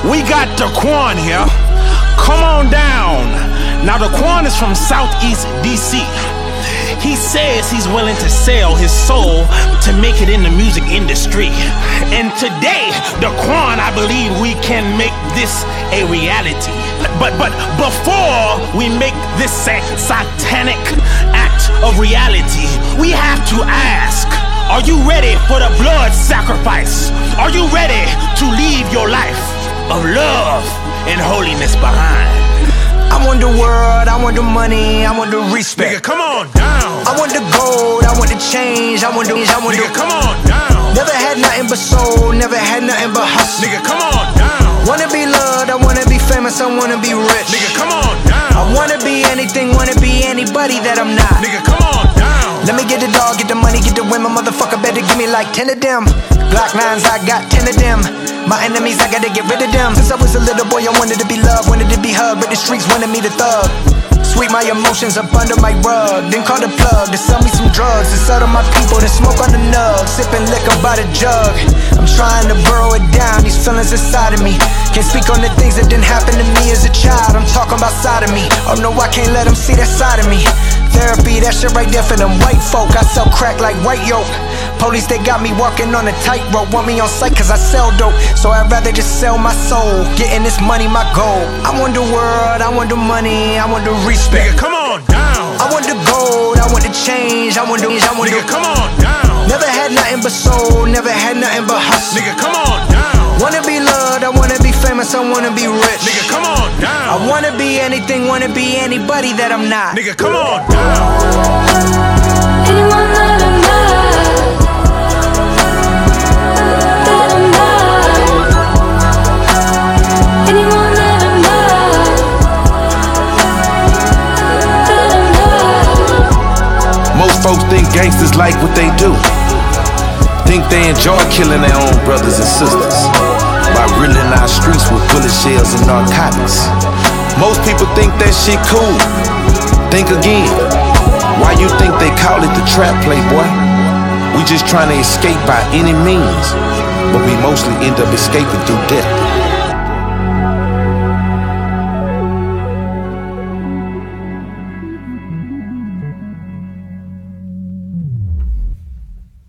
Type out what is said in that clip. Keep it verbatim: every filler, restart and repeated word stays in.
We got Daquan here. Come on down. Now Daquan is from Southeast D C. He says he's willing to sell his soul to make it in the music industry. And today, Daquan, I believe we can make this a reality. But but before we make this satanic act of reality, we have to ask, are you ready for the blood sacrifice? Are you ready to leave your life of love and holiness behind? I want the world, I want the money, I want the respect. Nigga, come on down. I want the gold, I want the change, I want the, I want Nigga, the. come on down. Never had nothing but soul, never had nothing but hustle. Nigga, come on down. Wanna be loved, I wanna be famous, I wanna be rich. Nigga, come on down. I wanna be anything, wanna be anybody that I'm not. Nigga, come on down. Let me get the dog, get the money, get the women, motherfucker better give me like ten of them. Glock nines, I got ten of them. My enemies, I gotta get rid of them. Since I was a little boy, I wanted to be loved, wanted to be hugged, but the streets wanted me to thug. Sweep my emotions up under my rug, then call the plug to sell me some drugs, to settle my people, to smoke on the nug, sipping liquor by the jug. I'm trying to burrow it down, these feelings inside of me. Can't speak on the things that didn't happen to me as a child. I'm talking about side of me. Oh no, I can't let them see that side of me. Therapy, that shit right there for them white folk. I sell crack like white yolk. Police, they got me walking on a tightrope. Want me on sight cause I sell dope, so I'd rather just sell my soul. Getting this money my goal. I want the world, I want the money, I want the respect. Nigga, come on down. I want the gold, I want the change, I want the, I want Nigga, the. come on down. Never had nothing but soul, never had nothing but hustle. Nigga, come on down. Wanna be loved, I wanna be famous, I wanna be rich. Nigga, come on down. I wanna be anything, wanna be anybody that I'm not. Nigga, come on down. Anyone that I'm not, that I'm not. Anyone that I'm not, that I'm not. Most folks think gangsters like what they do. Think they enjoy killing their own brothers and sisters by riddling our streets with bullet shells and narcotics. Most people think that shit cool. Think again. Why you think they call it the trap play, boy? We just trying to escape by any means, but we mostly end up escaping through death.